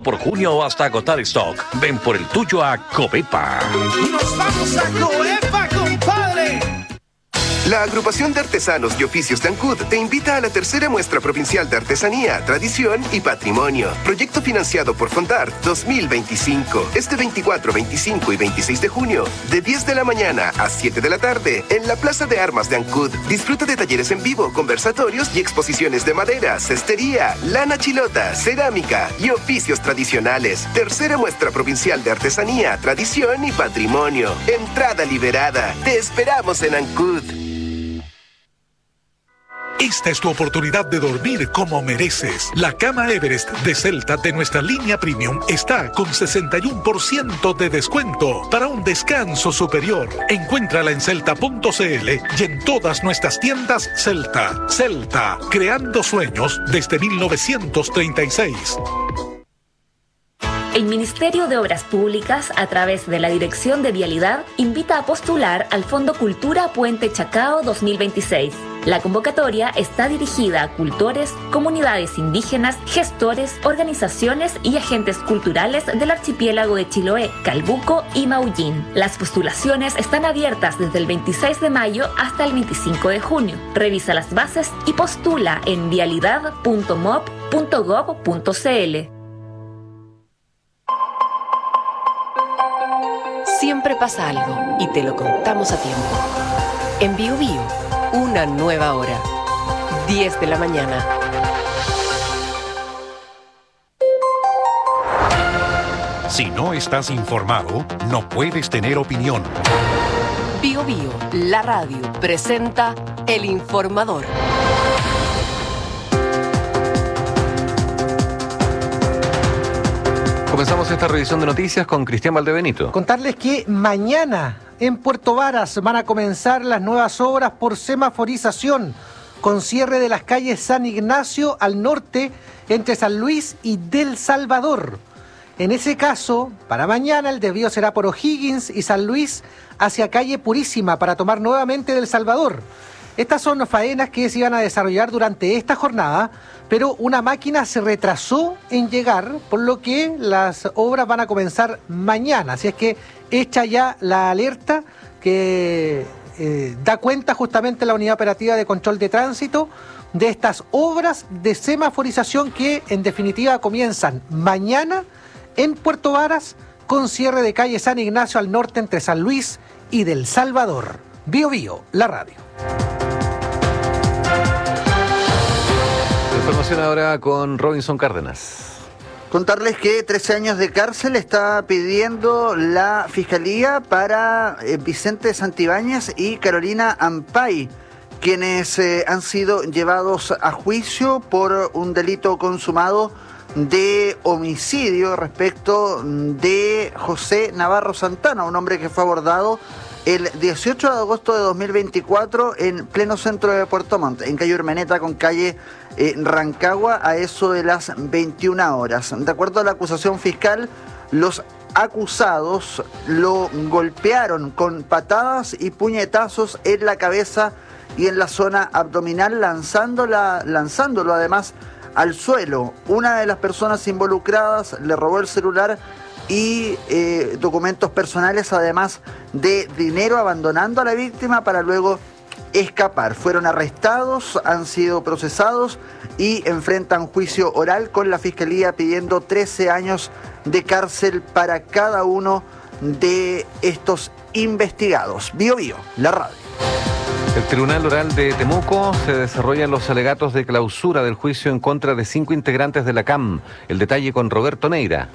por junio o hasta agotar stock. Ven por el tuyo a Covepa. ¡Nos vamos a Covepa, compadre! La Agrupación de Artesanos y Oficios de Ancud te invita a la tercera muestra provincial de artesanía, tradición y patrimonio. Proyecto financiado por Fondart 2025. Este 24, 25 y 26 de junio, de 10 de la mañana a 7 de la tarde, en la Plaza de Armas de Ancud. Disfruta de talleres en vivo, conversatorios y exposiciones de madera, cestería, lana chilota, cerámica y oficios tradicionales. Tercera muestra provincial de artesanía, tradición y patrimonio. Entrada liberada. Te esperamos en Ancud. Esta es tu oportunidad de dormir como mereces. La cama Everest de Celta de nuestra línea Premium está con 61% de descuento para un descanso superior. Encuéntrala en celta.cl y en todas nuestras tiendas Celta. Celta, creando sueños desde 1936. El Ministerio de Obras Públicas, a través de la Dirección de Vialidad, invita a postular al Fondo Cultura Puente Chacao 2026. La convocatoria está dirigida a cultores, comunidades indígenas, gestores, organizaciones y agentes culturales del archipiélago de Chiloé, Calbuco y Maullín. Las postulaciones están abiertas desde el 26 de mayo hasta el 25 de junio. Revisa las bases y postula en vialidad.mop.gov.cl. Siempre pasa algo y te lo contamos a tiempo. En Bio Bio, una nueva hora. 10 de la mañana. Si no estás informado, no puedes tener opinión. Bio Bio, la radio, presenta El Informador. Comenzamos esta revisión de noticias con Cristian Valdebenito. Contarles que mañana en Puerto Varas van a comenzar las nuevas obras por semaforización, con cierre de las calles San Ignacio al norte entre San Luis y Del Salvador. En ese caso, para mañana el desvío será por O'Higgins y San Luis hacia calle Purísima para tomar nuevamente Del Salvador. Estas son faenas que se iban a desarrollar durante esta jornada, pero una máquina se retrasó en llegar, por lo que las obras van a comenzar mañana. Así es que hecha ya la alerta que da cuenta justamente la Unidad Operativa de Control de Tránsito de estas obras de semaforización que en definitiva comienzan mañana en Puerto Varas con cierre de calle San Ignacio al norte entre San Luis y Del Salvador. Bio Bio, la radio. Información ahora con Robinson Cárdenas. Contarles que 13 años de cárcel está pidiendo la Fiscalía para Vicente Santibáñez y Carolina Ampay, quienes han sido llevados a juicio por un delito consumado de homicidio respecto de José Navarro Santana, un hombre que fue abordado el 18 de agosto de 2024 en pleno centro de Puerto Montt, en calle Urmeneta con calle Rancagua, a eso de las 21 horas. De acuerdo a la acusación fiscal, los acusados lo golpearon con patadas y puñetazos en la cabeza y en la zona abdominal, lanzándolo además al suelo. Una de las personas involucradas le robó el celular y documentos personales, además de dinero, abandonando a la víctima para luego escapar. Fueron arrestados, han sido procesados y enfrentan juicio oral con la Fiscalía pidiendo 13 años de cárcel para cada uno de estos investigados. Bio Bio, la radio. El Tribunal Oral de Temuco se desarrollan los alegatos de clausura del juicio en contra de 5 integrantes de la CAM. El detalle con Roberto Neira.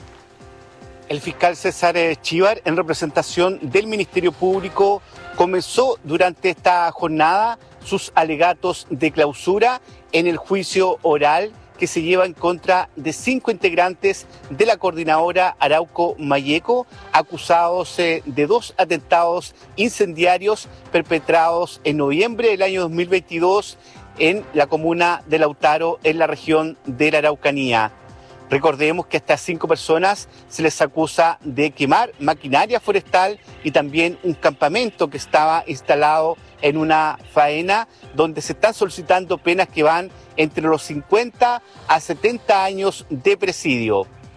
El fiscal César Chívar, en representación del Ministerio Público, comenzó durante esta jornada sus alegatos de clausura en el juicio oral que se lleva en contra de 5 integrantes de la coordinadora Arauco Mayeco, acusados de 2 atentados incendiarios perpetrados en noviembre del año 2022 en la comuna de Lautaro, en la región de la Araucanía. Recordemos que a estas 5 personas se les acusa de quemar maquinaria forestal y también un campamento que estaba instalado en una faena, donde se están solicitando penas que van entre los 50 a 70 años de presidio.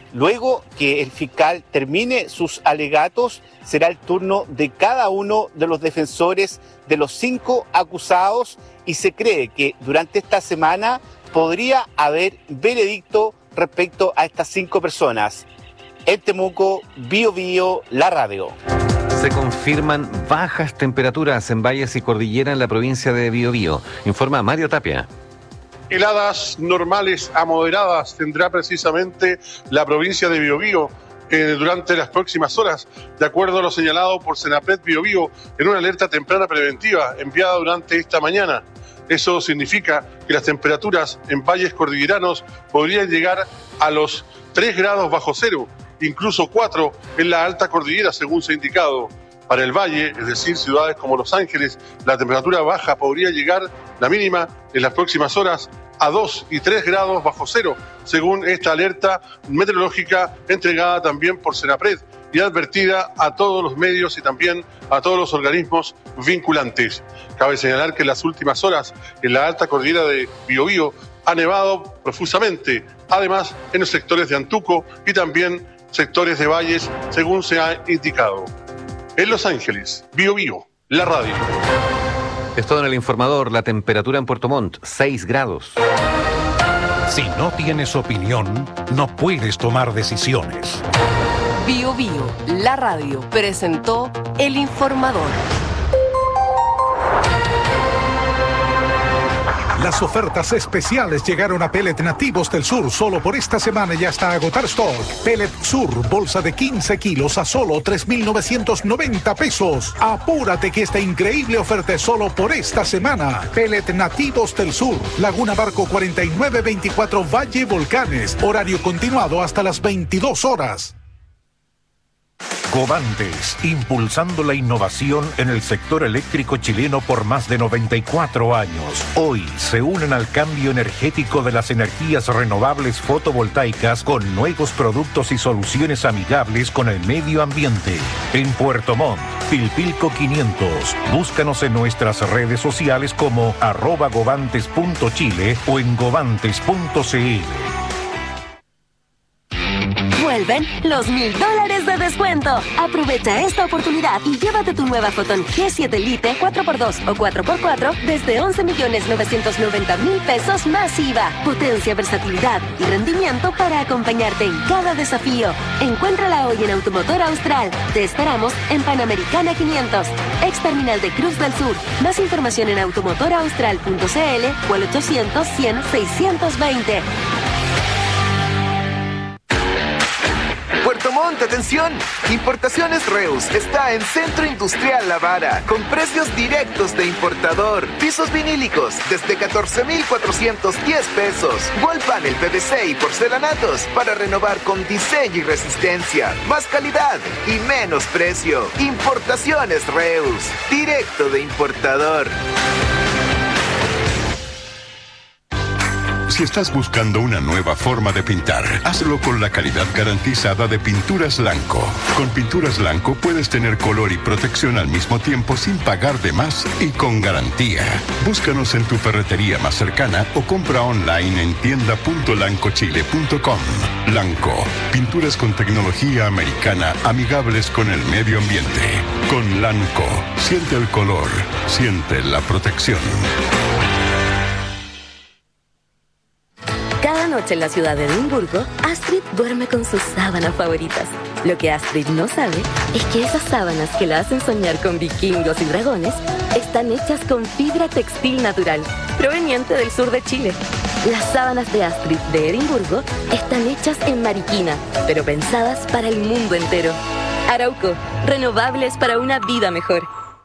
Luego que el fiscal termine sus alegatos, será el turno de cada uno de los defensores de los 5 acusados y se cree que durante esta semana podría haber veredicto respecto a estas 5 personas. En Temuco, Bío Bío, la radio. Se confirman bajas temperaturas en valles y cordillera en la provincia de Bío Bío. Informa Mario Tapia. Heladas normales a moderadas tendrá precisamente la provincia de Bío Bío durante las próximas horas, de acuerdo a lo señalado por Senapred Bío Bío en una alerta temprana preventiva enviada durante esta mañana. Eso significa que las temperaturas en valles cordilleranos podrían llegar a los 3 grados bajo cero, incluso 4 en la alta cordillera, según se ha indicado. Para el valle, es decir, ciudades como Los Ángeles, la temperatura baja podría llegar, la mínima, en las próximas horas, a 2 y 3 grados bajo cero, según esta alerta meteorológica entregada también por Senapred y advertida a todos los medios y también a todos los organismos vinculantes. Cabe señalar que en las últimas horas, en la alta cordillera de Bío Bío, ha nevado profusamente, además en los sectores de Antuco y también sectores de valles, según se ha indicado. En Los Ángeles, Bío Bío, la radio. Es todo en el informador. La temperatura en Puerto Montt, 6 grados. Si no tienes opinión, no puedes tomar decisiones. Bío Bío, la radio, presentó El Informador. Las ofertas especiales llegaron a Pellet Nativos del Sur solo por esta semana y hasta agotar stock. Pellet Sur, bolsa de 15 kilos a solo 3,990 pesos. Apúrate que esta increíble oferta es solo por esta semana. Pellet Nativos del Sur, Laguna Barco 4924 Valle Volcanes. Horario continuado hasta las 22 horas. Covantes, impulsando la innovación en el sector eléctrico chileno por más de 94 años. Hoy se unen al cambio energético de las energías renovables fotovoltaicas con nuevos productos y soluciones amigables con el medio ambiente. En Puerto Montt, Pilpilco 500. Búscanos en nuestras redes sociales como @govantes.chile o en govantes.cl. Vuelven los $1000 de descuento. Aprovecha esta oportunidad y llévate tu nueva Foton G7 Lite 4x2 o 4x4 desde 11,990,000 pesos más IVA. Potencia, versatilidad y rendimiento para acompañarte en cada desafío. Encuéntrala hoy en Automotor Austral. Te esperamos en Panamericana 500, ex terminal de Cruz del Sur. Más información en automotoraustral.cl o al 800-100-620. Puerto Montt, atención. Importaciones Reus está en Centro Industrial La Vara, con precios directos de importador. Pisos vinílicos desde 14,410 pesos. Wall panel PVC y porcelanatos para renovar con diseño y resistencia. Más calidad y menos precio. Importaciones Reus, directo de importador. Si estás buscando una nueva forma de pintar, hazlo con la calidad garantizada de Pinturas Lanco. Con Pinturas Lanco puedes tener color y protección al mismo tiempo sin pagar de más y con garantía. Búscanos en tu ferretería más cercana o compra online en tienda.lancochile.com. Lanco, pinturas con tecnología americana amigables con el medio ambiente. Con Lanco, siente el color, siente la protección. Cada noche en la ciudad de Edimburgo, Astrid duerme con sus sábanas favoritas. Lo que Astrid no sabe es que esas sábanas que la hacen soñar con vikingos y dragones están hechas con fibra textil natural, proveniente del sur de Chile. Las sábanas de Astrid de Edimburgo están hechas en Mariquina, pero pensadas para el mundo entero. Arauco, renovables para una vida mejor.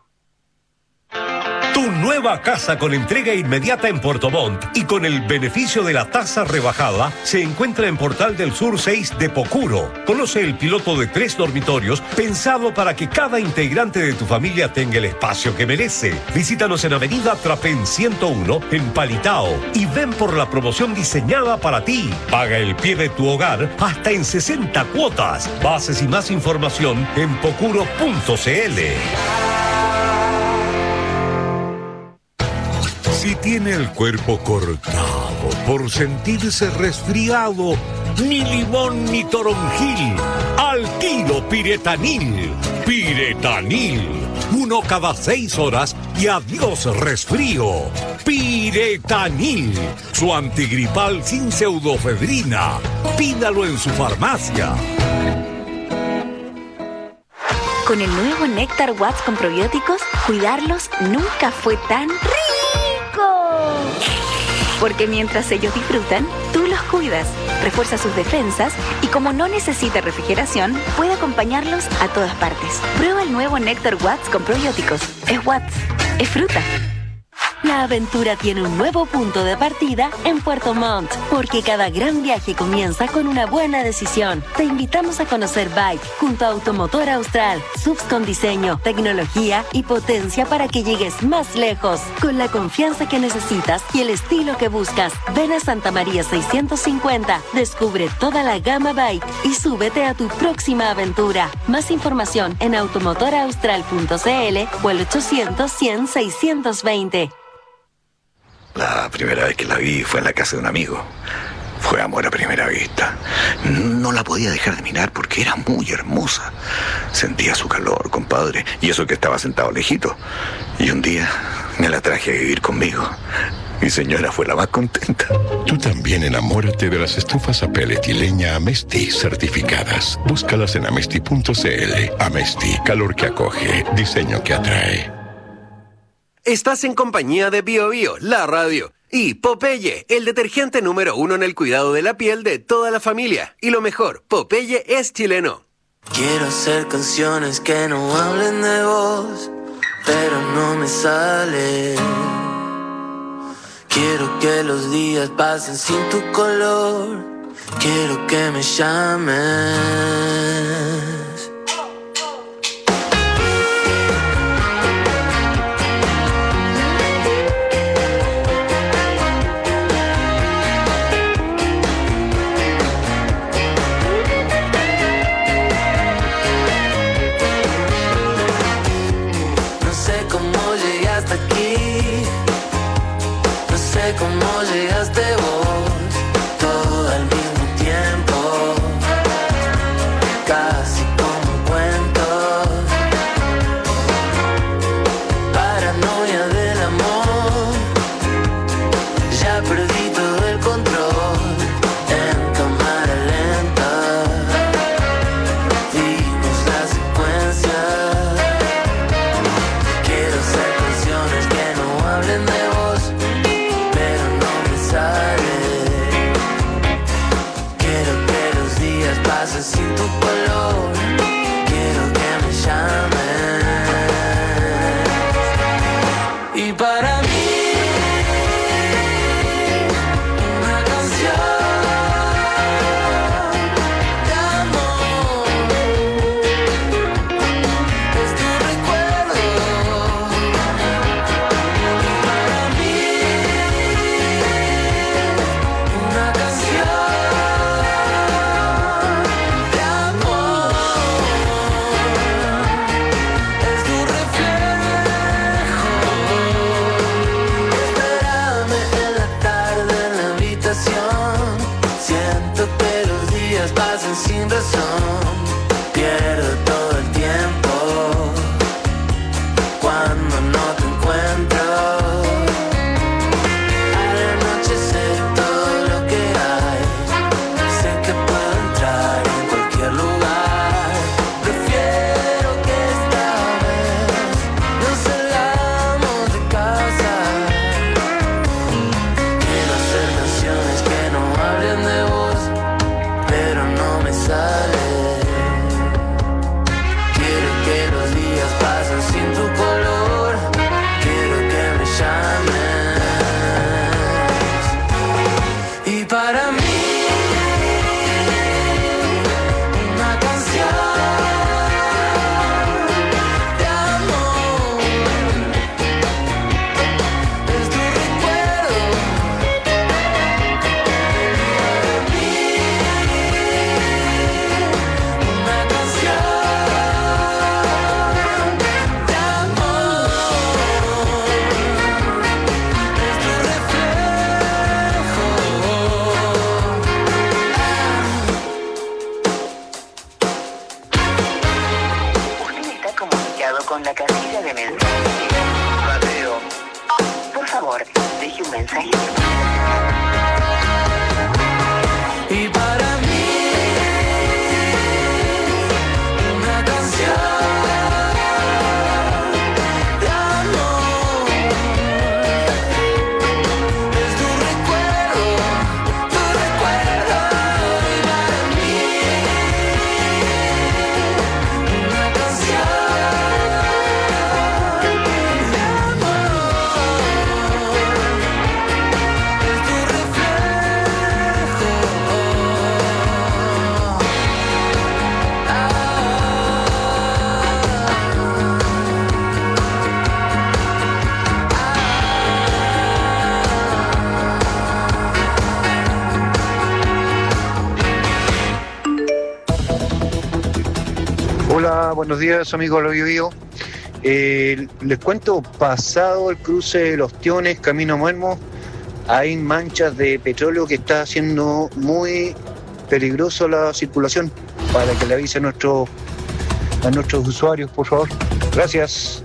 Tu nueva casa con entrega inmediata en Puerto Montt y con el beneficio de la tasa rebajada se encuentra en Portal del Sur 6 de Pocuro. Conoce el piloto de 3 dormitorios pensado para que cada integrante de tu familia tenga el espacio que merece. Visítanos en Avenida Trapén 101 en Palitao y ven por la promoción diseñada para ti. Paga el pie de tu hogar hasta en 60 cuotas. Bases y más información en pocuro.cl. Si tiene el cuerpo cortado por sentirse resfriado, ni limón ni toronjil. Al tiro Piretanil. Piretanil. 1 cada 6 horas y adiós resfrío. Piretanil. Su antigripal sin pseudofedrina. Pídalo en su farmacia. Con el nuevo Néctar Watts con probióticos, cuidarlos nunca fue tan rico. Porque mientras ellos disfrutan, tú los cuidas, refuerza sus defensas y como no necesita refrigeración, puede acompañarlos a todas partes. Prueba el nuevo Néctar Watts con probióticos. Es Watts, es fruta. La aventura tiene un nuevo punto de partida en Puerto Montt, porque cada gran viaje comienza con una buena decisión. Te invitamos a conocer Bike junto a Automotor Austral, SUVs con diseño, tecnología y potencia para que llegues más lejos, con la confianza que necesitas y el estilo que buscas. Ven a Santa María 650, descubre toda la gama Bike y súbete a tu próxima aventura. Más información en automotoraustral.cl o el 800-100-620. La primera vez que la vi fue en la casa de un amigo. Fue amor a primera vista. No la podía dejar de mirar porque era muy hermosa. Sentía su calor, compadre, y eso que estaba sentado lejito. Y un día me la traje a vivir conmigo. Mi señora fue la más contenta. Tú también enamórate de las estufas a pellet y leña Amesti certificadas. Búscalas en amesti.cl. Amesti, calor que acoge, diseño que atrae. Estás en compañía de Bio Bio, la radio, y Popeye, el detergente número 1 en el cuidado de la piel de toda la familia. Y lo mejor, Popeye es chileno. Quiero hacer canciones que no hablen de vos, pero no me sale. Quiero que los días pasen sin tu color. Quiero que me llames. Cómo llegaste vos, todo al mismo tiempo, casi como un cuento, paranoia del amor, ya perdí todo el control, en cámara lenta, vimos la secuencia, quiero hacer canciones que no hablen de vos. Quiero que los días pasen sin tu color. Quiero que me llames. Y para mí una canción de amor es tu recuerdo. Y para mí una canción de amor es tu reflejo. Espérame en la tarde en la habitación. Siento que los días pasan sin razón. Pierdo todo el tiempo cuando no te encuentro. Al anochecer todo lo que hay, sé que puedo entrar en cualquier lugar. Prefiero que esta vez nos salgamos de casa. Quiero hacer canciones que no hablen de vos, pero no me sale. con la casilla de mensajes. Mateo. Por favor, deje un mensaje. Y para mí, una canción de amor es tu recuerdo. Y para mí, una canción de amor es tu reflejo. Hola, buenos días amigos de Lo Bio. Les cuento, pasado el cruce de los Tiones, camino a Muermo, hay manchas de petróleo que está haciendo muy peligroso la circulación, para que le avise a nuestros usuarios, por favor. Gracias.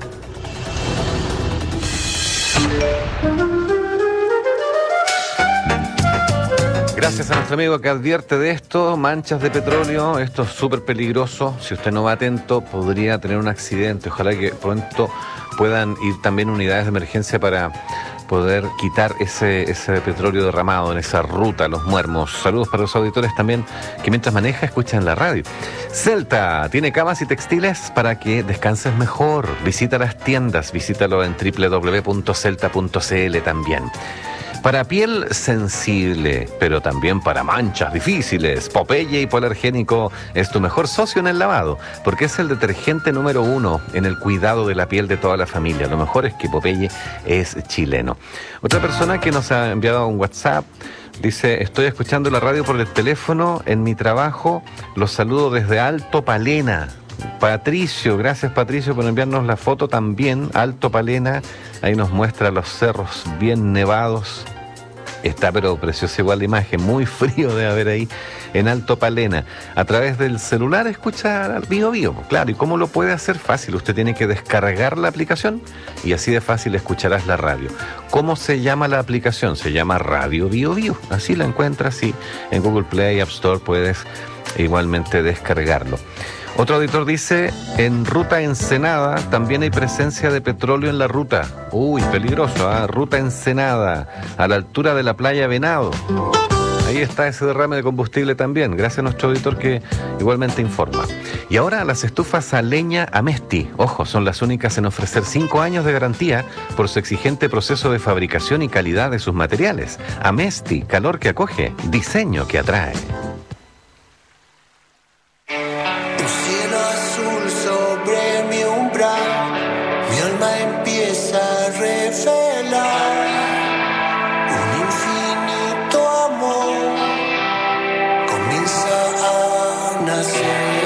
Gracias a nuestro amigo que advierte de esto, manchas de petróleo, esto es súper peligroso, si usted no va atento podría tener un accidente, ojalá que pronto puedan ir también unidades de emergencia para poder quitar ese petróleo derramado en esa ruta, Los Muermos. Saludos para los auditores también que mientras maneja escuchan la radio. Celta tiene camas y textiles para que descanses mejor, visita las tiendas, visítalo en www.celta.cl también. Para piel sensible, pero también para manchas difíciles, Popeye Hipoalergénico es tu mejor socio en el lavado, porque es el detergente número 1 en el cuidado de la piel de toda la familia. Lo mejor es que Popeye es chileno. Otra persona que nos ha enviado un WhatsApp dice: estoy escuchando la radio por el teléfono en mi trabajo, los saludo desde Alto Palena. Patricio, gracias Patricio por enviarnos la foto también. Alto Palena, ahí nos muestra los cerros bien nevados. Está pero preciosa igual la imagen, muy frío de haber ahí en Alto Palena. A través del celular escucha Bio Bio, claro. ¿Y cómo lo puede hacer? Fácil, usted tiene que descargar la aplicación y así de fácil escucharás la radio. ¿Cómo se llama la aplicación? Se llama Radio Bio Bio, así la encuentras y en Google Play, App Store puedes igualmente descargarlo. Otro auditor dice: en Ruta Ensenada también hay presencia de petróleo en la ruta. Uy, peligroso, ¿eh? Ruta Ensenada, a la altura de la playa Venado. Ahí está ese derrame de combustible también, gracias a nuestro auditor que igualmente informa. Y ahora las estufas a leña Amesti, ojo, son las únicas en ofrecer 5 años de garantía por su exigente proceso de fabricación y calidad de sus materiales. Amesti, calor que acoge, diseño que atrae. Cielo azul sobre mi umbral, mi alma empieza a revelar un infinito amor, comienza a nacer.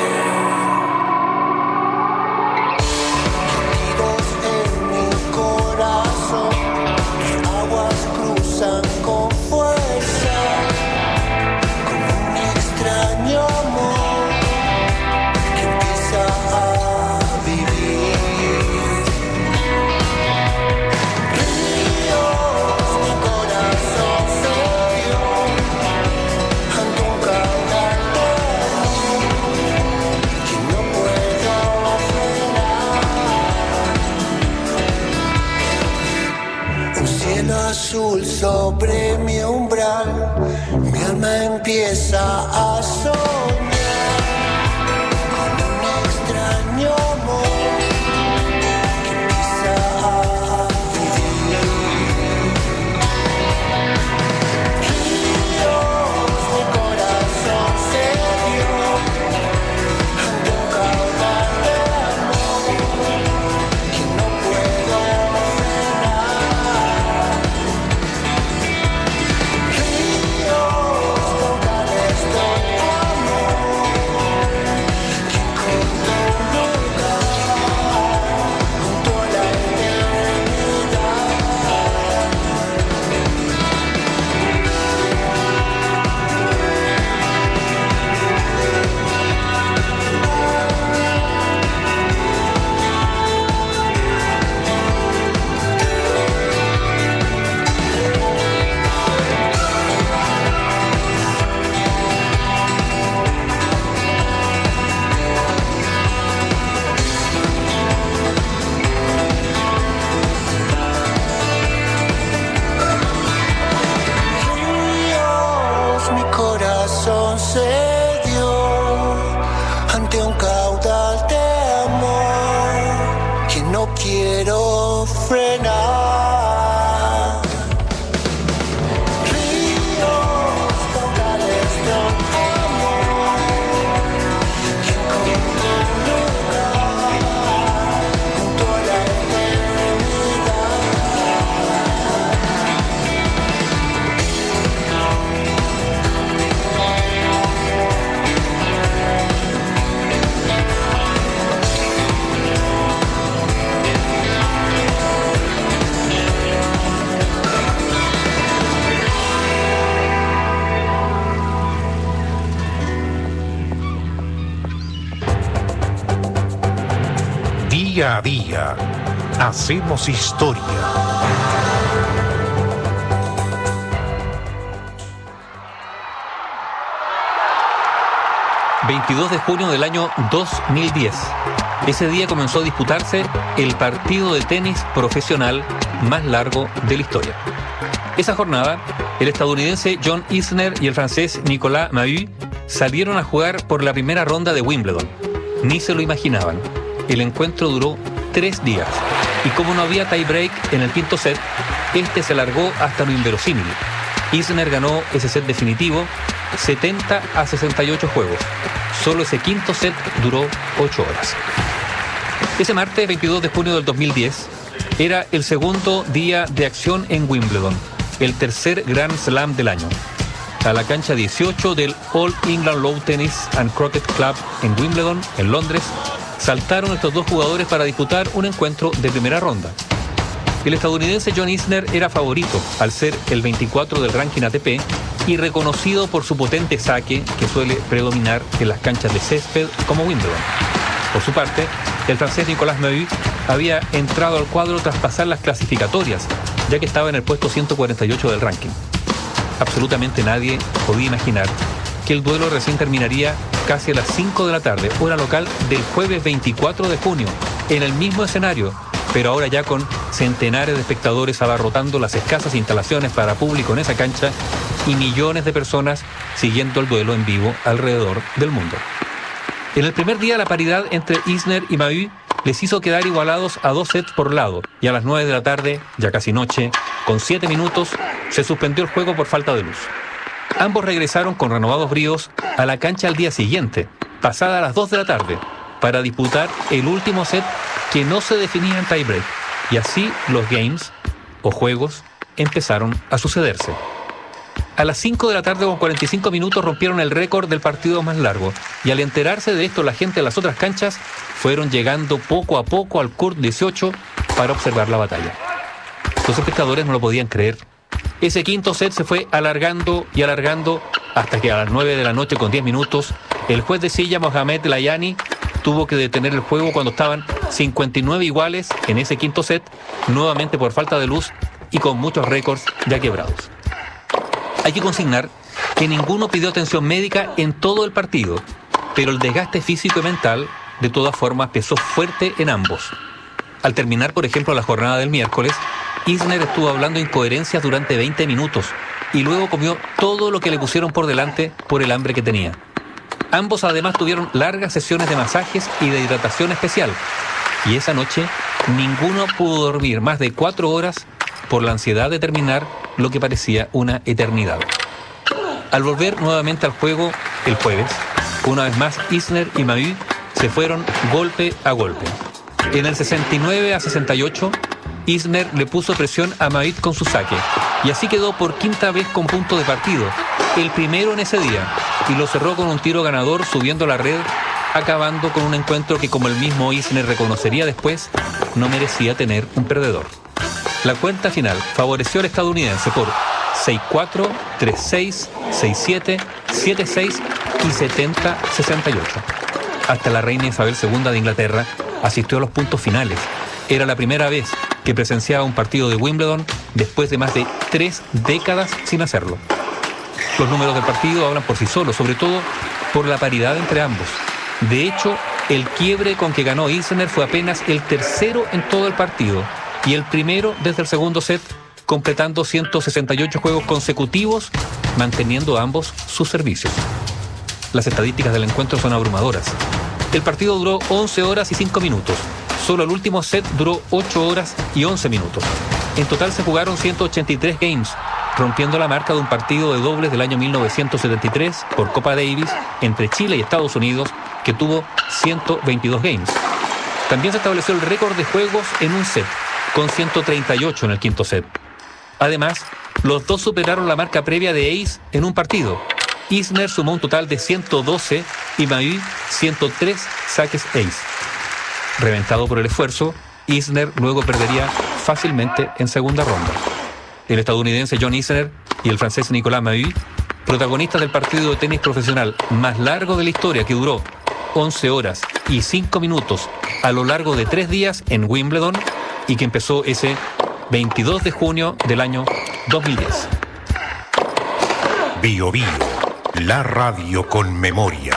Latidos en mi corazón, mis aguas cruzan con fuerza, como un extraño amor. Azul sobre mi umbral, mi alma empieza a soñar con un extraño amor que empieza a vivir. Ríos de corazón se dio ante un caudal de amor que no puedo frenar. Ríos, tocan estoy amor. quiero frenar. Ríos, caudales de un amor que encontré un lugar junto a la Día a día, hacemos historia. ...22 de junio del año 2010. Ese día comenzó a disputarse el partido de tenis profesional más largo de la historia. Esa jornada, el estadounidense John Isner y el francés Nicolas Mahut salieron a jugar por la primera ronda de Wimbledon. Ni se lo imaginaban. El encuentro duró 3 días. Y como no había tie-break en el quinto set, este se alargó hasta lo inverosímil. Isner ganó ese set definitivo 70-68 juegos. Solo ese quinto set duró 8 horas. Ese martes 22 de junio del 2010 era el segundo día de acción en Wimbledon, el tercer Grand Slam del año. A la cancha 18 del All England Lawn Tennis and Croquet Club en Wimbledon, en Londres, saltaron estos dos jugadores para disputar un encuentro de primera ronda. El estadounidense John Isner era favorito al ser el 24 del ranking ATP y reconocido por su potente saque que suele predominar en las canchas de césped como Wimbledon. Por su parte, el francés Nicolas Mahut había entrado al cuadro tras pasar las clasificatorias, ya que estaba en el puesto 148 del ranking. Absolutamente nadie podía imaginar que el duelo recién terminaría casi a las 5 de la tarde, hora local del jueves 24 de junio, en el mismo escenario, pero ahora ya con centenares de espectadores abarrotando las escasas instalaciones para público en esa cancha y millones de personas siguiendo el duelo en vivo alrededor del mundo. En el primer día, la paridad entre Isner y Mahut les hizo quedar igualados a 2 sets por lado, y a las 9 de la tarde, ya casi noche, con 7 minutos, se suspendió el juego por falta de luz. Ambos regresaron con renovados bríos a la cancha al día siguiente, pasada las 2 de la tarde, para disputar el último set que no se definía en tiebreak, y así los games, o juegos, empezaron a sucederse. A las 5 de la tarde con 45 minutos rompieron el récord del partido más largo, y al enterarse de esto la gente de las otras canchas fueron llegando poco a poco al court 18 para observar la batalla. Los espectadores no lo podían creer. Ese quinto set se fue alargando y alargando hasta que a las 9 de la noche con 10 minutos el juez de silla Mohamed Layani tuvo que detener el juego cuando estaban 59 iguales en ese quinto set, nuevamente por falta de luz y con muchos récords ya quebrados. Hay que consignar que ninguno pidió atención médica en todo el partido, pero el desgaste físico y mental de todas formas pesó fuerte en ambos. Al terminar, por ejemplo, la jornada del miércoles, Isner estuvo hablando incoherencias durante 20 minutos y luego comió todo lo que le pusieron por delante por el hambre que tenía. Ambos además tuvieron largas sesiones de masajes y de hidratación especial, y esa noche ninguno pudo dormir más de 4 horas por la ansiedad de terminar lo que parecía una eternidad. Al volver nuevamente al juego el jueves, una vez más Isner y Mahut se fueron golpe a golpe. En el 69-68, Isner le puso presión a Mahut con su saque, y así quedó por quinta vez con punto de partido, el primero en ese día, y lo cerró con un tiro ganador subiendo la red, acabando con un encuentro que, como el mismo Isner reconocería después, no merecía tener un perdedor. La cuenta final favoreció al estadounidense por 6-4, 3-6, 6-7, 7-6 y 70-68. Hasta la reina Isabel II de Inglaterra asistió a los puntos finales. Era la primera vez que presenciaba un partido de Wimbledon después de más de 3 décadas sin hacerlo. Los números del partido hablan por sí solos, sobre todo por la paridad entre ambos. De hecho, el quiebre con que ganó Isner fue apenas el tercero en todo el partido y el primero desde el segundo set, completando 168 juegos consecutivos, manteniendo ambos sus servicios. Las estadísticas del encuentro son abrumadoras. El partido duró 11 horas y 5 minutos. Solo el último set duró 8 horas y 11 minutos. En total se jugaron 183 games, rompiendo la marca de un partido de dobles del año 1973 por Copa Davis entre Chile y Estados Unidos, que tuvo 122 games. También se estableció el récord de juegos en un set, con 138 en el quinto set. Además, los dos superaron la marca previa de ace en un partido. Isner sumó un total de 112 y Mahut 103 saques ace. Reventado por el esfuerzo, Isner luego perdería fácilmente en segunda ronda. El estadounidense John Isner y el francés Nicolas Mahut, protagonistas del partido de tenis profesional más largo de la historia, que duró 11 horas y 5 minutos a lo largo de 3 días en Wimbledon y que empezó ese 22 de junio del año 2010. Bio Bio, la radio con memoria.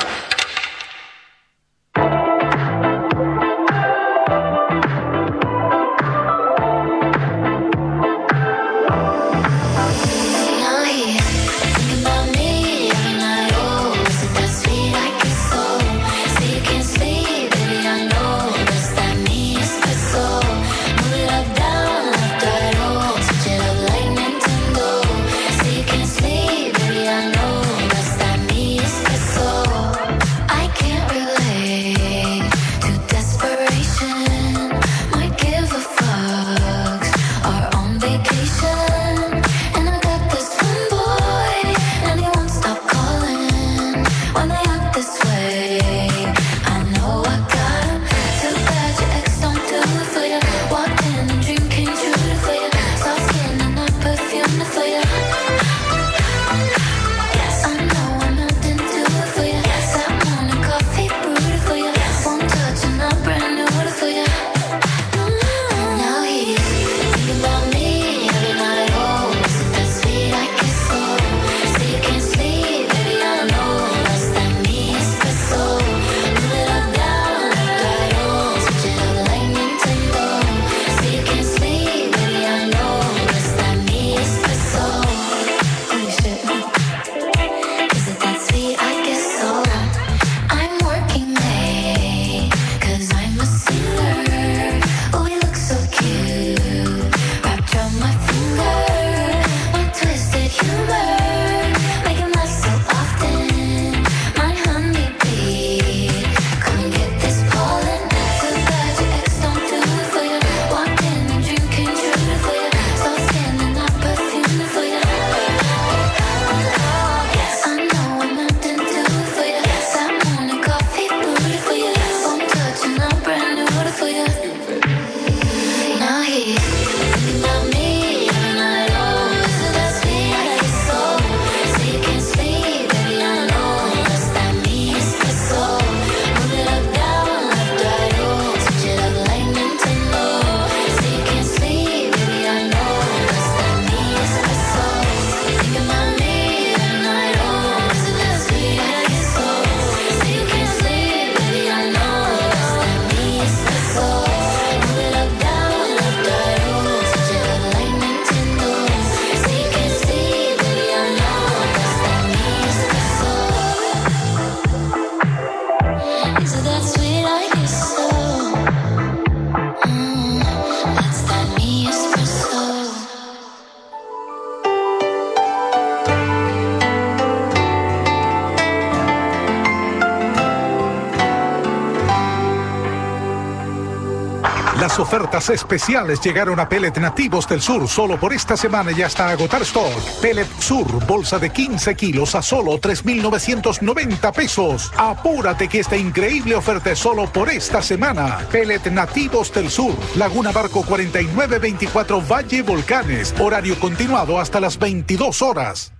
Las ofertas especiales llegaron a Pellet Nativos del Sur solo por esta semana y hasta agotar stock. Pellet Sur, bolsa de 15 kilos a solo 3,990 pesos. Apúrate que esta increíble oferta es solo por esta semana. Pellet Nativos del Sur, Laguna Barco 4924 Valle Volcanes. Horario continuado hasta las 22 horas.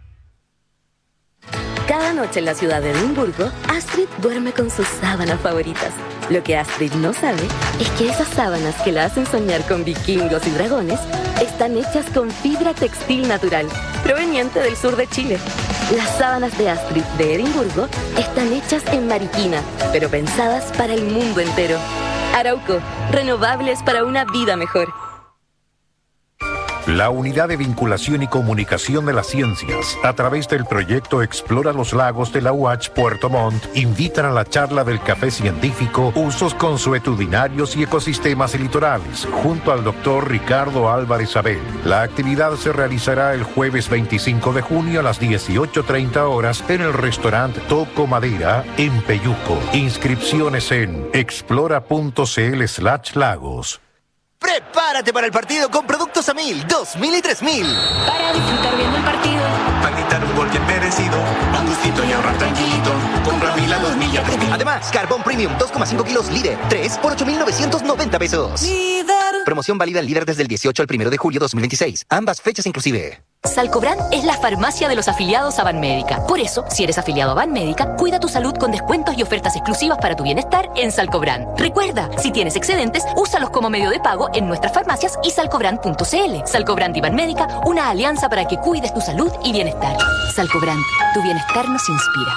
Cada noche en la ciudad de Edimburgo, Astrid duerme con sus sábanas favoritas. Lo que Astrid no sabe es que esas sábanas que la hacen soñar con vikingos y dragones están hechas con fibra textil natural, proveniente del sur de Chile. Las sábanas de Astrid de Edimburgo están hechas en Mariquina, pero pensadas para el mundo entero. Arauco, renovables para una vida mejor. La Unidad de Vinculación y Comunicación de las Ciencias, a través del proyecto Explora los Lagos de la UACH Puerto Montt, invitan a la charla del café científico Usos consuetudinarios y ecosistemas litorales, junto al doctor Ricardo Álvarez Abel. La actividad se realizará el jueves 25 de junio a las 18:30 horas en el restaurante Toco Madera en Peyuco. Inscripciones en explora.cl/lagos. Prepárate para el partido con productos a 1000, 2000 y 3000. Para disfrutar viendo el partido. Para gritar un gol bien merecido. Un gustito y ahorrar tranquilito. Compra 1000 a 2000 y a 3000. Además, Carbón Premium 2,5 kilos Líder. 3 por 8,990 pesos. Líder. Promoción válida en Líder desde el 18 al 1 de julio 2026. Ambas fechas inclusive. Salcobrand es la farmacia de los afiliados a Banmédica. Por eso, si eres afiliado a Banmédica, cuida tu salud con descuentos y ofertas exclusivas para tu bienestar en Salcobrand. Recuerda, si tienes excedentes, úsalos como medio de pago en nuestras farmacias y salcobrand.cl. Salcobrand y Banmédica, una alianza para que cuides tu salud y bienestar. Salcobrand, tu bienestar nos inspira.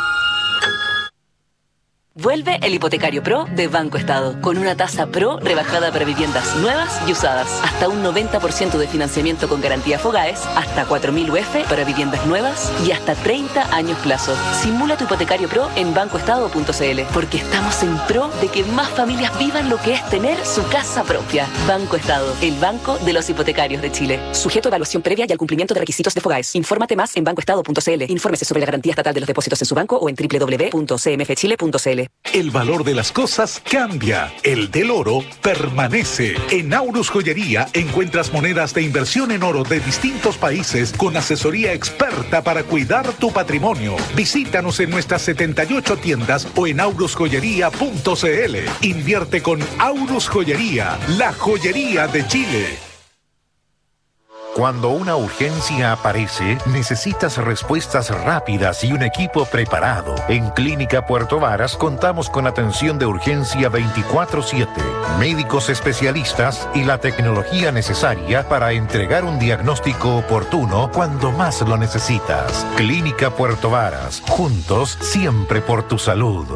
Vuelve el Hipotecario Pro de Banco Estado, con una tasa Pro rebajada para viviendas nuevas y usadas. Hasta un 90% de financiamiento con garantía Fogaes, hasta 4.000 UF para viviendas nuevas y hasta 30 años plazo. Simula tu Hipotecario Pro en bancoestado.cl, porque estamos en pro de que más familias vivan lo que es tener su casa propia. Banco Estado, el banco de los hipotecarios de Chile. Sujeto a evaluación previa y al cumplimiento de requisitos de Fogaes. Infórmate más en bancoestado.cl. Infórmese sobre la garantía estatal de los depósitos en su banco o en www.cmfchile.cl. El valor de las cosas cambia. El del oro permanece. En Aurus Joyería encuentras monedas de inversión en oro de distintos países con asesoría experta para cuidar tu patrimonio. Visítanos en nuestras 78 tiendas o en aurusjoyería.cl. Invierte con Aurus Joyería, la joyería de Chile. Cuando una urgencia aparece, necesitas respuestas rápidas y un equipo preparado. En Clínica Puerto Varas contamos con atención de urgencia 24/7, médicos especialistas y la tecnología necesaria para entregar un diagnóstico oportuno cuando más lo necesitas. Clínica Puerto Varas, juntos siempre por tu salud.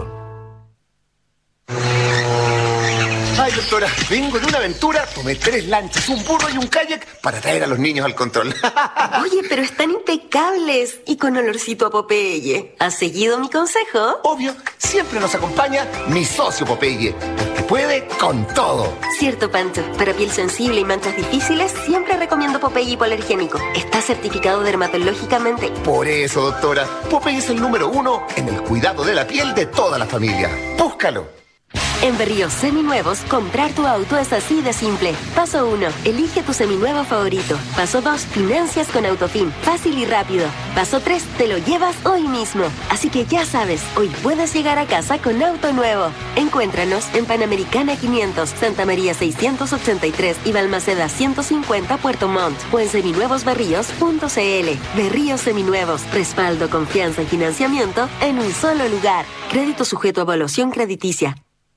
Ay, doctora, vengo de una aventura, tomé 3 lanchas, un burro y un kayak para traer a los niños al control. Oye, pero están impecables y con olorcito a Popeye. ¿Has seguido mi consejo? Obvio, siempre nos acompaña mi socio Popeye, porque puede con todo. Cierto, Pancho. Para piel sensible y manchas difíciles, siempre recomiendo Popeye hipoalergénico. Está certificado dermatológicamente. Por eso, doctora, Popeye es el número 1 en el cuidado de la piel de toda la familia. Búscalo. En Berríos Seminuevos, comprar tu auto es así de simple. Paso 1. Elige tu seminuevo favorito. Paso 2. Financias con Autofin. Fácil y rápido. Paso 3. Te lo llevas hoy mismo. Así que ya sabes, hoy puedes llegar a casa con auto nuevo. Encuéntranos en Panamericana 500, Santa María 683 y Balmaceda 150, Puerto Montt. O en seminuevosberríos.cl. Berríos Seminuevos. Respaldo, confianza y financiamiento en un solo lugar. Crédito sujeto a evaluación crediticia.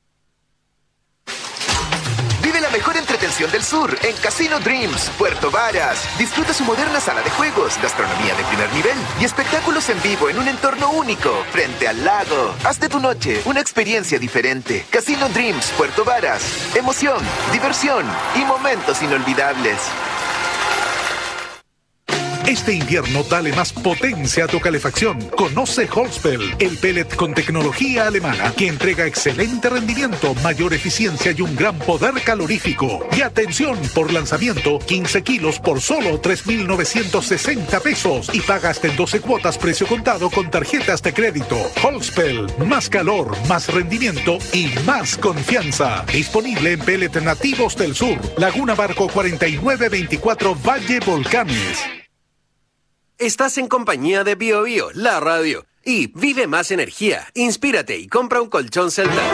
Vive la mejor entretención del sur en Casino Dreams, Puerto Varas. Disfruta su moderna sala de juegos, gastronomía de primer nivel y espectáculos en vivo en un entorno único, frente al lago. Haz de tu noche una experiencia diferente. Casino Dreams, Puerto Varas. Emoción, diversión y momentos inolvidables. Este invierno dale más potencia a tu calefacción. Conoce Holzbell, el pellet con tecnología alemana que entrega excelente rendimiento, mayor eficiencia y un gran poder calorífico. Y atención, por lanzamiento, 15 kilos por solo 3,960 pesos y paga hasta en 12 cuotas precio contado con tarjetas de crédito. Holzbell, más calor, más rendimiento y más confianza. Disponible en pellet nativos del sur. Laguna Barco 4924 Valle Volcanes. Estás en compañía de BioBio, la radio. Y vive más energía, inspírate y compra un colchón Celta.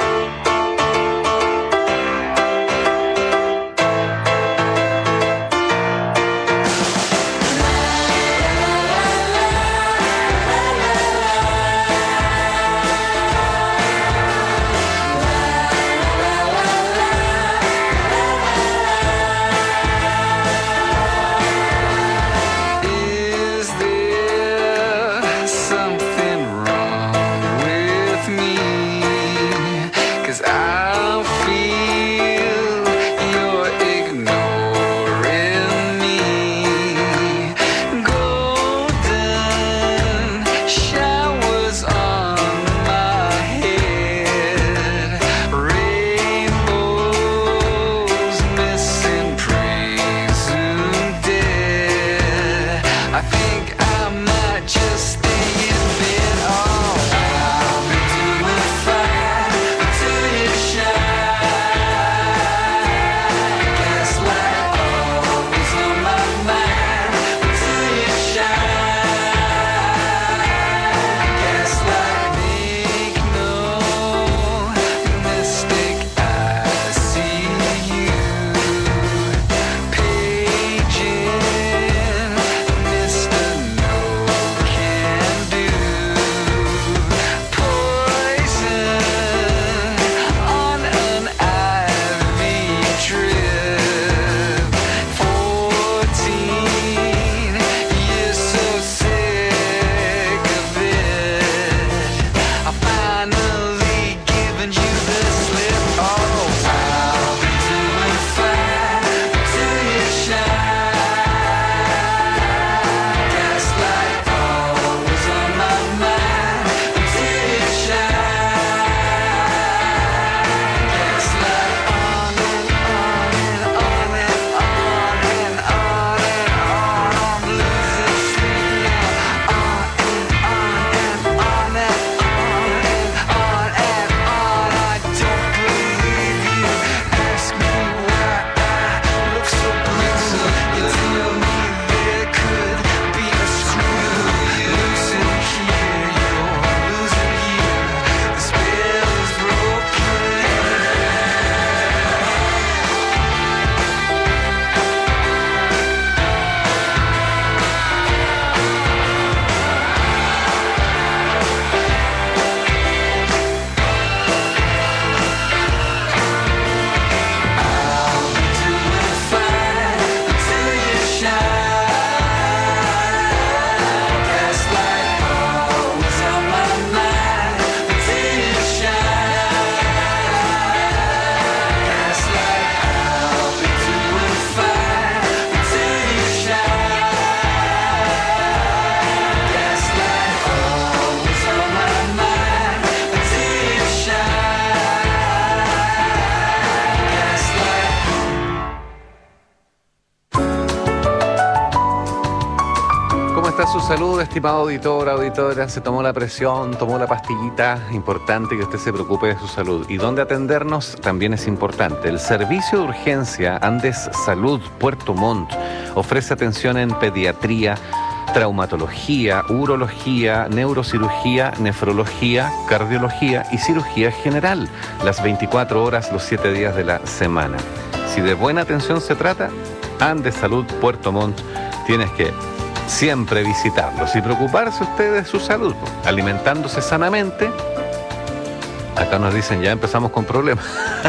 salud, estimado auditor, auditora. Se tomó la presión, tomó la pastillita. Importante que usted se preocupe de su salud. Y dónde atendernos también es importante. El servicio de urgencia Andes Salud Puerto Montt ofrece atención en pediatría, traumatología, urología, neurocirugía, nefrología, cardiología y cirugía general. Las 24 horas, los 7 días de la semana. Si de buena atención se trata, Andes Salud Puerto Montt tienes que siempre visitarlos y preocuparse usted de su salud, alimentándose sanamente. Acá nos dicen, ya empezamos con problemas.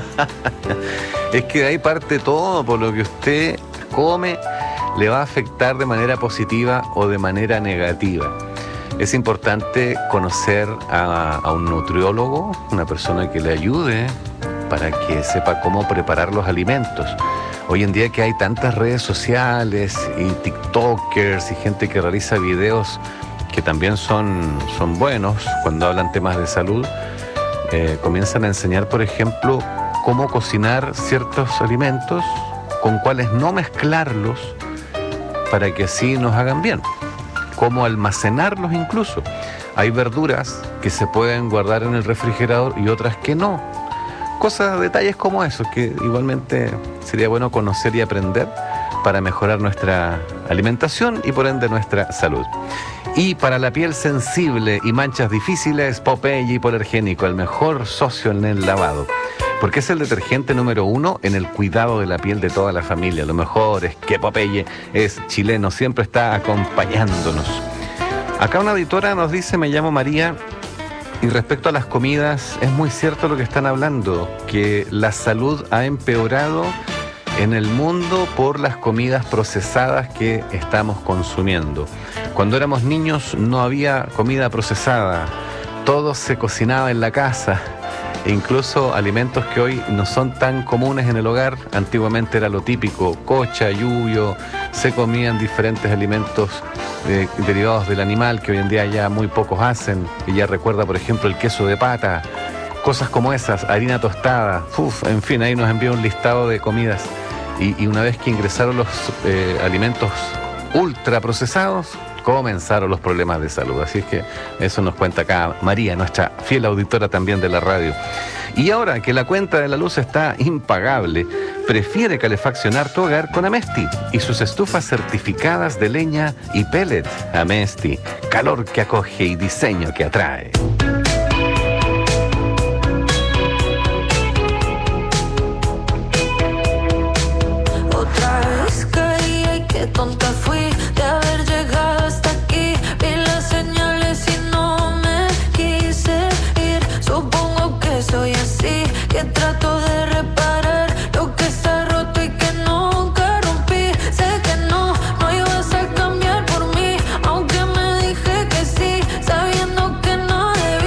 Es que de ahí parte todo, por lo que usted come le va a afectar de manera positiva o de manera negativa. Es importante conocer a un nutriólogo, una persona que le ayude para que sepa cómo preparar los alimentos. Hoy en día que hay tantas redes sociales y tiktokers y gente que realiza videos que también son buenos cuando hablan temas de salud, comienzan a enseñar, por ejemplo, cómo cocinar ciertos alimentos, con cuáles no mezclarlos para que así nos hagan bien, cómo almacenarlos incluso. Hay verduras que se pueden guardar en el refrigerador y otras que no. Cosas, detalles como esos que igualmente sería bueno conocer y aprender para mejorar nuestra alimentación y por ende nuestra salud. Y para la piel sensible y manchas difíciles, Popeye Hipoalergénico, el mejor socio en el lavado. Porque es el detergente número 1 en el cuidado de la piel de toda la familia. Lo mejor es que Popeye es chileno, siempre está acompañándonos. Acá una auditora nos dice, me llamo María, y respecto a las comidas, es muy cierto lo que están hablando, que la salud ha empeorado en el mundo por las comidas procesadas que estamos consumiendo. Cuando éramos niños no había comida procesada, todo se cocinaba en la casa. E incluso alimentos que hoy no son tan comunes en el hogar, antiguamente era lo típico, cocha, yuyo, se comían diferentes alimentos derivados del animal que hoy en día ya muy pocos hacen. Ella recuerda, por ejemplo, el queso de pata, cosas como esas, harina tostada, en fin, ahí nos envía un listado de comidas. Y una vez que ingresaron los alimentos ultraprocesados, comenzaron los problemas de salud. Así es que eso nos cuenta acá María, nuestra fiel auditora también de la radio. Y ahora que la cuenta de la luz está impagable, prefiere calefaccionar tu hogar con Amesti y sus estufas certificadas de leña y pellet. Amesti, calor que acoge y diseño que atrae. Otra vez caí, ay, qué tonta fui de haber llegado hasta aquí. Vi las señales y no me quise ir. Supongo que soy así, que trato de reparar lo que está roto y que nunca rompí. Sé que no ibas a cambiar por mí, aunque me dije que sí, sabiendo que no debí.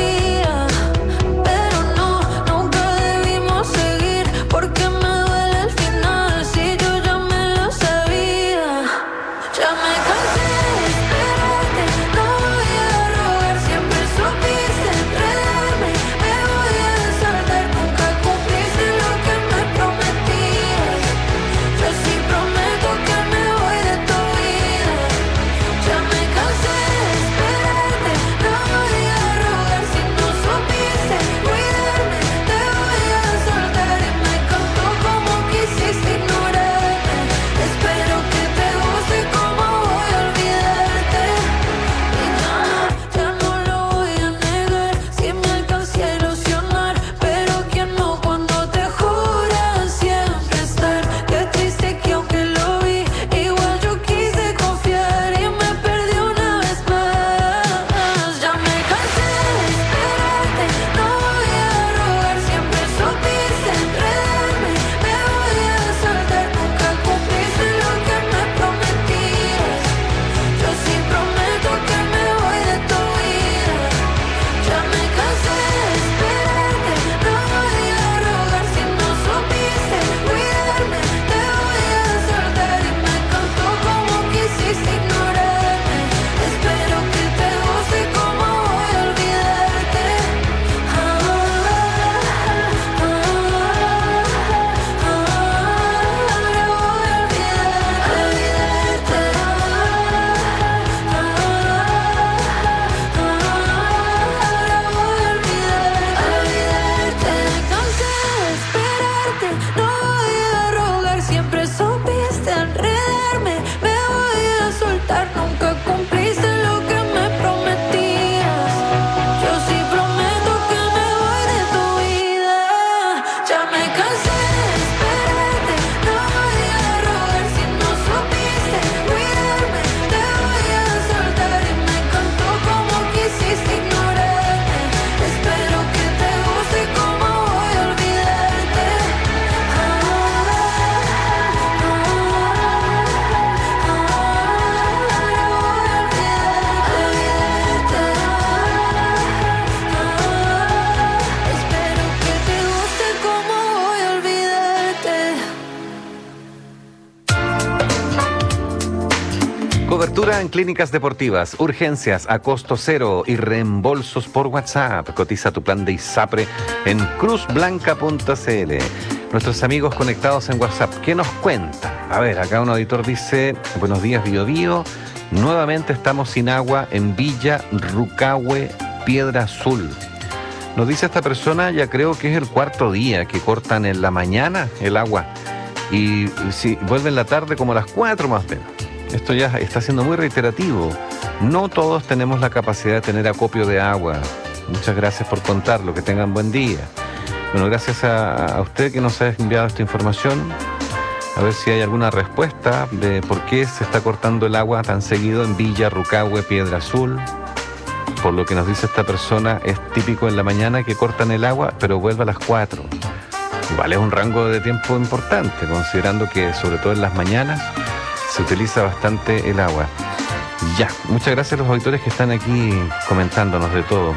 Cobertura en clínicas deportivas, urgencias a costo cero y reembolsos por WhatsApp. Cotiza tu plan de ISAPRE en cruzblanca.cl. Nuestros amigos conectados en WhatsApp, ¿qué nos cuentan? A ver, acá un auditor dice, buenos días Bío Bío, nuevamente estamos sin agua en Villa Rucahue, Piedra Azul. Nos dice esta persona, ya creo que es el cuarto día que cortan en la mañana el agua y si vuelve en la tarde como a las 4 más o menos. Esto ya está siendo muy reiterativo. No todos tenemos la capacidad de tener acopio de agua. Muchas gracias por contarlo, que tengan buen día. Bueno, gracias a usted que nos ha enviado esta información. A ver si hay alguna respuesta de por qué se está cortando el agua tan seguido en Villa Rucahue, Piedra Azul. Por lo que nos dice esta persona, es típico en la mañana que cortan el agua, pero vuelve a las 4. Igual es un rango de tiempo importante, considerando que sobre todo en las mañanas se utiliza bastante el agua. Ya, muchas gracias a los auditores que están aquí comentándonos de todo.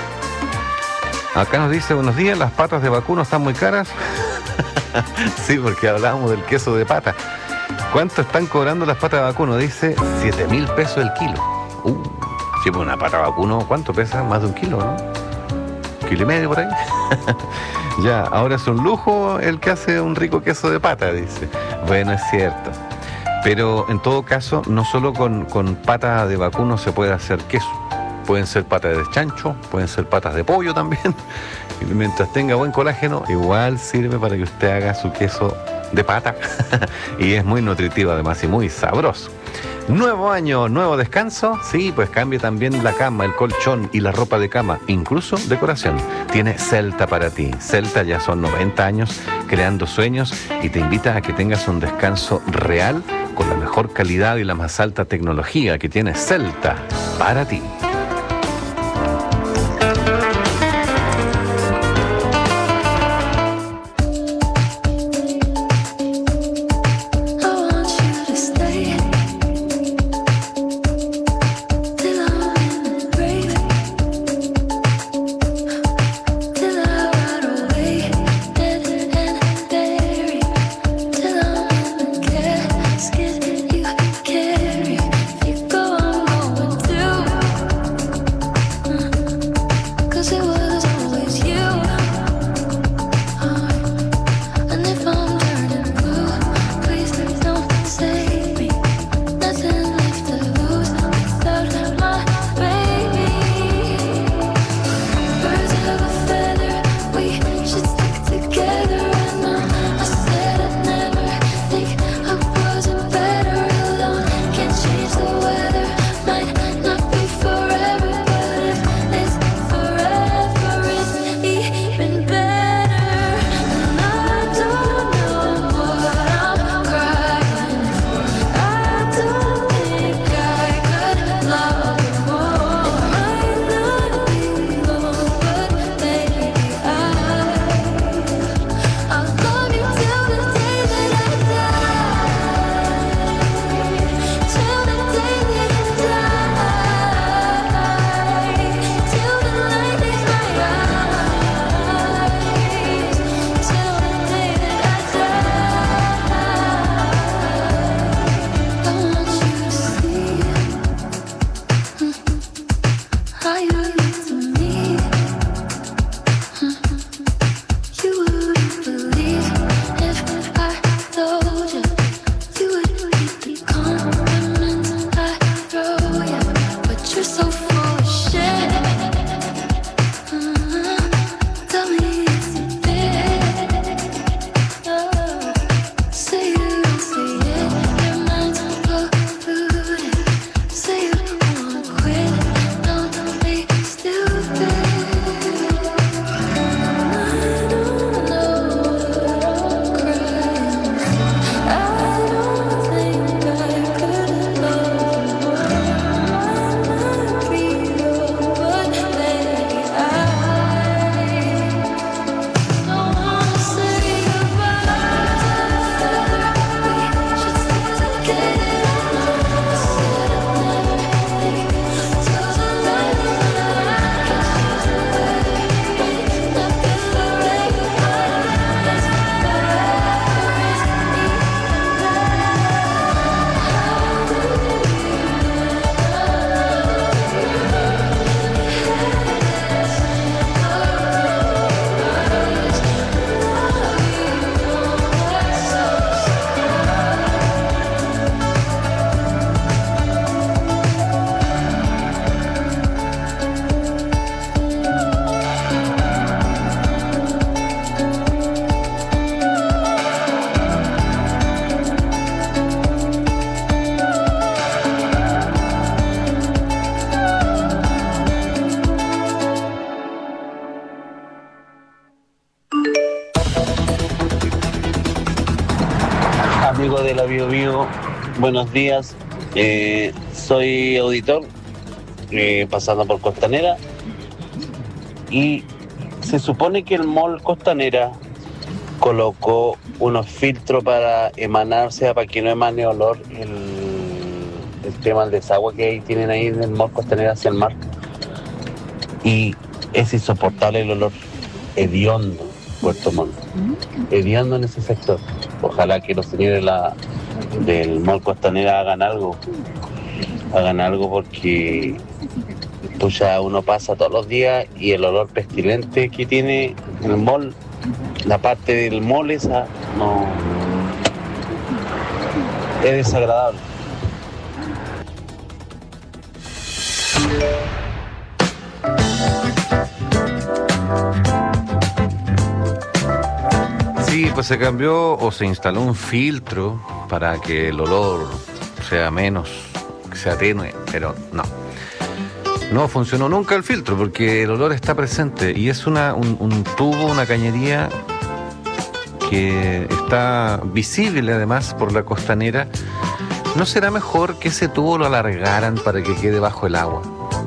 Acá nos dice, buenos días, las patas de vacuno están muy caras. Sí, porque hablábamos del queso de pata. ¿Cuánto están cobrando las patas de vacuno? Dice 7.000 pesos el kilo. Sí, pues una pata de vacuno, ¿cuánto pesa? Más de 1 kilo, ¿no? 1,5 kilos por ahí. Ya, ahora es un lujo el que hace un rico queso de pata, dice. Bueno, es cierto. Pero en todo caso, no solo con pata de vacuno se puede hacer queso. Pueden ser patas de chancho, pueden ser patas de pollo también. Y mientras tenga buen colágeno, igual sirve para que usted haga su queso de pata. Y es muy nutritivo además y muy sabroso. Nuevo año, nuevo descanso. Sí, pues cambie también la cama, el colchón y la ropa de cama, incluso decoración. Tiene Celta para ti. Celta ya son 90 años creando sueños y te invita a que tengas un descanso real con la mejor calidad y la más alta tecnología que tiene Celta para ti. amigos de la Bio Bio, buenos días. Soy auditor, pasando por Costanera, y se supone que el mall Costanera colocó unos filtros para emanarse, para que no emane olor el tema del desagüe que tienen ahí en el mall Costanera hacia el mar. Y es insoportable el olor hediondo, Puerto Montt. Hediondo en ese sector. Ojalá que los señores del mall Costanera hagan algo porque pues ya uno pasa todos los días y el olor pestilente que tiene el mall, la parte del mall esa, no, es desagradable. Sí, pues se cambió o se instaló un filtro para que el olor sea menos, que sea tenue, pero no. No funcionó nunca el filtro porque el olor está presente y es un tubo, una cañería que está visible además por la Costanera. ¿No será mejor que ese tubo lo alargaran para que quede bajo el agua?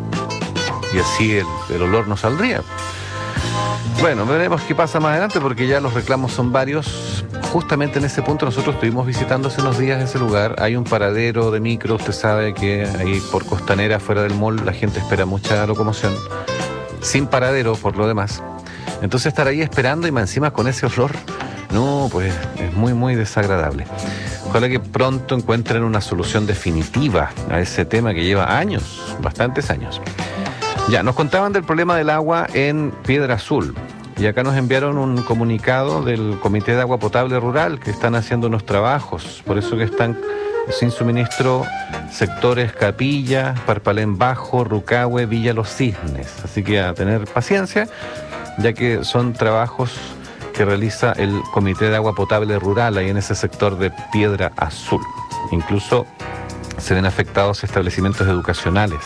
Y así el olor no saldría. Bueno, veremos qué pasa más adelante porque ya los reclamos son varios. Justamente en ese punto nosotros estuvimos visitando hace unos días ese lugar. Hay un paradero de micro, usted sabe que ahí por Costanera, fuera del mall, la gente espera mucha locomoción. Sin paradero, por lo demás. Entonces estar ahí esperando y más encima con ese olor, no, pues es muy, muy desagradable. Ojalá que pronto encuentren una solución definitiva a ese tema que lleva años, bastantes años. Ya, nos contaban del problema del agua en Piedra Azul. Y acá nos enviaron un comunicado del Comité de Agua Potable Rural que están haciendo unos trabajos. Por eso que están sin suministro sectores Capilla, Parpalén Bajo, Rucahue, Villa Los Cisnes. Así que a tener paciencia, ya que son trabajos que realiza el Comité de Agua Potable Rural ahí en ese sector de Piedra Azul. Incluso se ven afectados establecimientos educacionales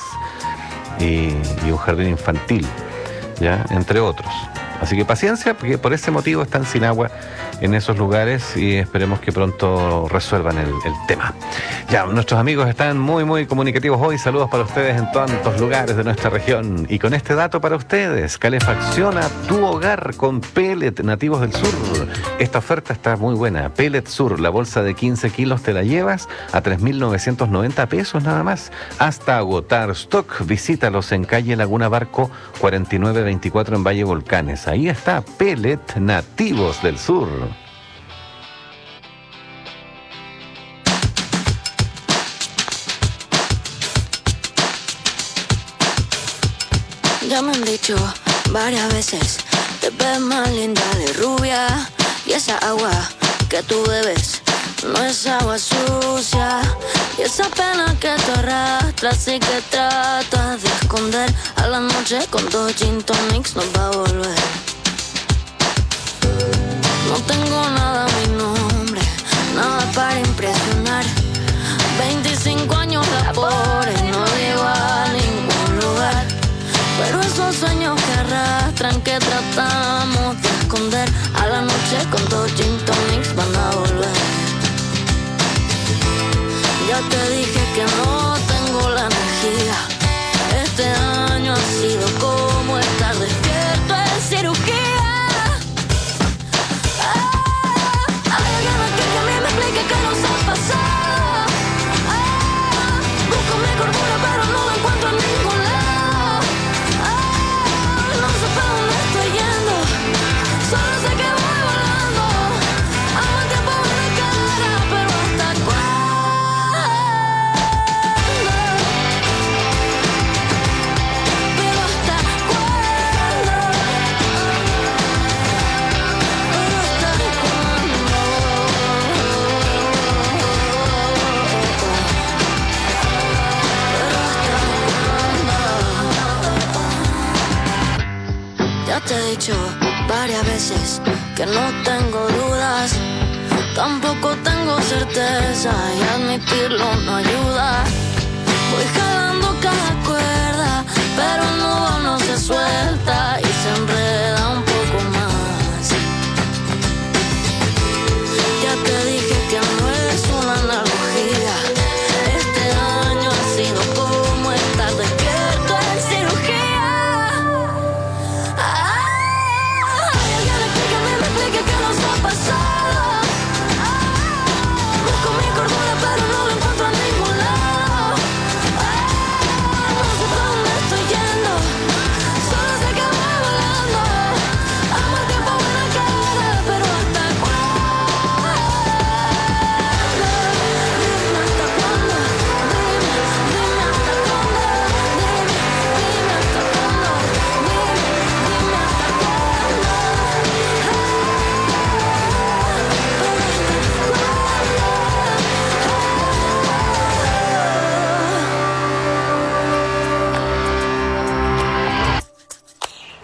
y un jardín infantil, ya, entre otros. Así que paciencia, porque por ese motivo están sin agua en esos lugares y esperemos que pronto resuelvan el tema. Ya, nuestros amigos están muy, muy comunicativos hoy. Saludos para ustedes en tantos lugares de nuestra región. Y con este dato para ustedes, calefacciona tu hogar con Pellet Nativos del Sur. Esta oferta está muy buena. Pellet Sur, la bolsa de 15 kilos te la llevas a 3.990 pesos nada más. Hasta agotar stock. Visítalos en calle Laguna Barco 4924 en Valle Volcanes. Ahí está, Pellet Nativos del Sur. Ya me han dicho varias veces, te ves más linda de rubia. Y esa agua que tú bebes no es agua sucia. Y esa pena que te arrastras y que tratas de esconder, a la noche con 2 gin tonics nos va a volver. No tengo nada a mi nombre, nada para impresionar. 25 años de pobre, no llego a ningún lugar. Pero esos sueños que arrastran, que tratamos de esconder, a la noche con 2 gin tonics van a volver. Ya te dije que no tengo la energía. Este año ha sido como estar despierto en cirugía. Hay alguien aquí que a mí me explique qué nos ha pasado. Busco mi cordura pero no la encuentro en ningún lado. No sé para dónde estoy yendo, solo sé que voy volando. Hago el tiempo en mi cara, pero ¿hasta cuándo? Pero ¿hasta cuándo? Ya te he dicho varias veces que no tengo dudas, tampoco tengo certeza y admitirlo no ayuda. Voy jalando cada cuerda, pero el nudo no se suelta y se enreda un poco más. Ya te dije que no es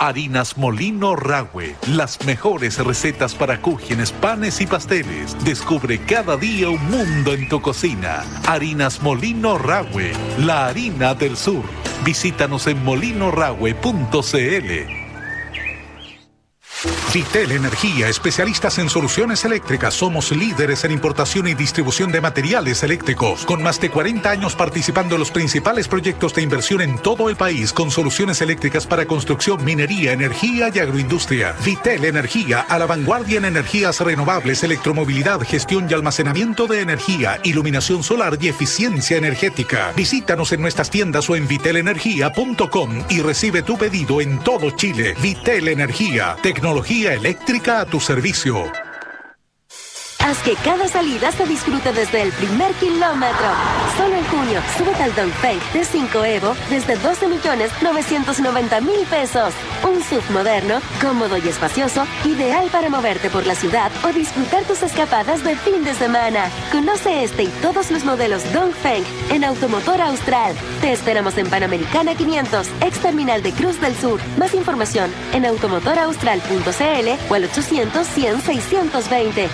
Harinas Molino Rahue, las mejores recetas para cúgenes, panes y pasteles. Descubre cada día un mundo en tu cocina. Harinas Molino Rahue, la harina del sur. Visítanos en molinorahue.cl. Vitel Energía, especialistas en soluciones eléctricas. Somos líderes en importación y distribución de materiales eléctricos, con más de 40 años participando en los principales proyectos de inversión en todo el país, con soluciones eléctricas para construcción, minería, energía y agroindustria. Vitel Energía, a la vanguardia en energías renovables, electromovilidad, gestión y almacenamiento de energía, iluminación solar y eficiencia energética. Visítanos en nuestras tiendas o en vitelenergia.com y recibe tu pedido en todo Chile. Vitel Energía, tecnología eléctrica a tu servicio. Haz que cada salida se disfrute desde el primer kilómetro. Solo en junio, súbete al Dongfeng T5 Evo desde 12.990.000 pesos. Un SUV moderno, cómodo y espacioso, ideal para moverte por la ciudad o disfrutar tus escapadas de fin de semana. Conoce este y todos los modelos Dongfeng en Automotor Austral. Te esperamos en Panamericana 500, ex terminal de Cruz del Sur. Más información en automotoraustral.cl o al 800-100-620.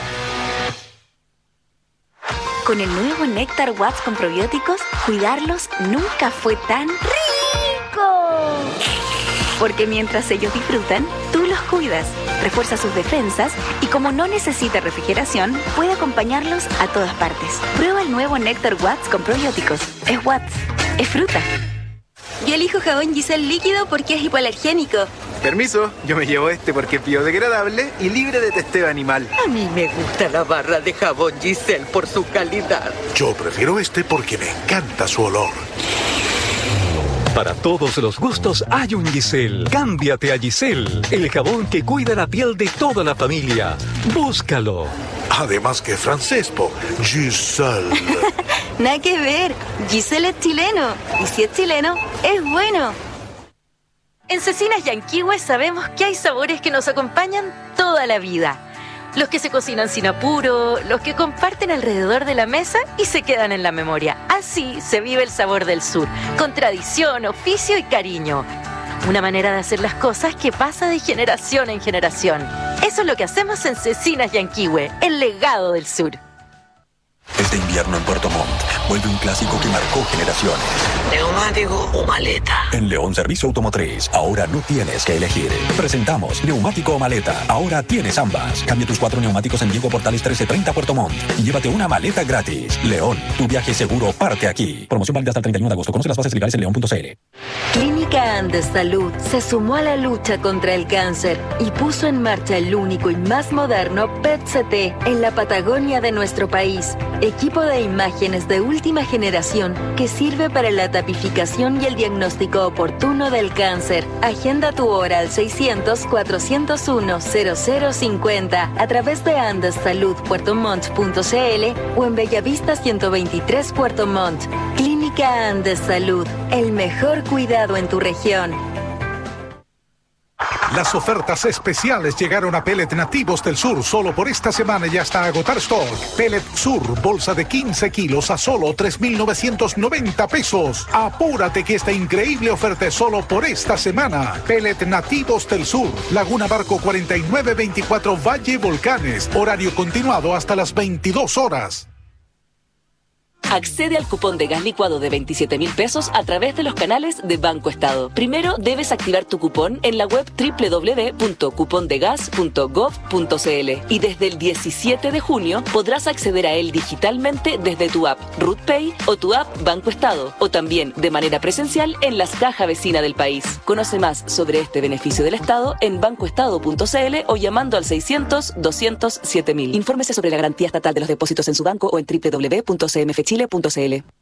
Con el nuevo Néctar Watts con probióticos, cuidarlos nunca fue tan rico. Porque mientras ellos disfrutan, tú los cuidas, refuerza sus defensas y como no necesita refrigeración, puede acompañarlos a todas partes. Prueba el nuevo Néctar Watts con probióticos. Es Watts, es fruta. Yo elijo jabón Giselle líquido porque es hipoalergénico. Permiso, yo me llevo este porque es biodegradable y libre de testeo animal. A mí me gusta la barra de jabón Giselle por su calidad. Yo prefiero este porque me encanta su olor. Para todos los gustos hay un Giselle. Cámbiate a Giselle, el jabón que cuida la piel de toda la familia. Búscalo. Además que francés, po. Giselle. Nada que ver. Giselle es chileno. Y si es chileno, es bueno. En Cecinas Yanquihue sabemos que hay sabores que nos acompañan toda la vida. Los que se cocinan sin apuro, los que comparten alrededor de la mesa y se quedan en la memoria. Así se vive el sabor del sur, con tradición, oficio y cariño. Una manera de hacer las cosas que pasa de generación en generación. Eso es lo que hacemos en Cecinas Yanquihue, el legado del sur. Este invierno en Puerto Montt vuelve un clásico que marcó generaciones. ¿Neumático o maleta? En León Servicio Automotriz, ahora no tienes que elegir. Presentamos neumático o maleta. Ahora tienes ambas. Cambia tus 4 neumáticos en Diego Portales 1330 Puerto Montt y llévate una maleta gratis. León, tu viaje seguro parte aquí. Promoción válida hasta el 31 de agosto. Conoce las bases legales en león.cl. Clínica Andes Salud se sumó a la lucha contra el cáncer y puso en marcha el único y más moderno PET-CT en la Patagonia de nuestro país. Equipo de imágenes de última generación que sirve para la tapificación y el diagnóstico oportuno del cáncer. Agenda tu hora al 600-401-0050 a través de andessaludpuertomont.cl o en Bellavista 123 Puerto Montt. Clínica Andes Salud, el mejor cuidado en tu región. Las ofertas especiales llegaron a Pellet Nativos del Sur solo por esta semana y hasta agotar stock. Pellet Sur, bolsa de 15 kilos a solo 3.990 pesos. Apúrate que esta increíble oferta es solo por esta semana. Pellet Nativos del Sur, Laguna Barco 4924 Valle Volcanes. Horario continuado hasta las 22 horas. Accede al cupón de gas licuado de 27.000 pesos a través de los canales de Banco Estado. Primero debes activar tu cupón en la web www.cupondegas.gov.cl y desde el 17 de junio podrás acceder a él digitalmente desde tu app RutPay o tu app Banco Estado o también de manera presencial en las cajas vecinas del país. Conoce más sobre este beneficio del Estado en bancoestado.cl o llamando al 600-200-7000. Infórmese sobre la garantía estatal de los depósitos en su banco o en www.cmfchile.cl.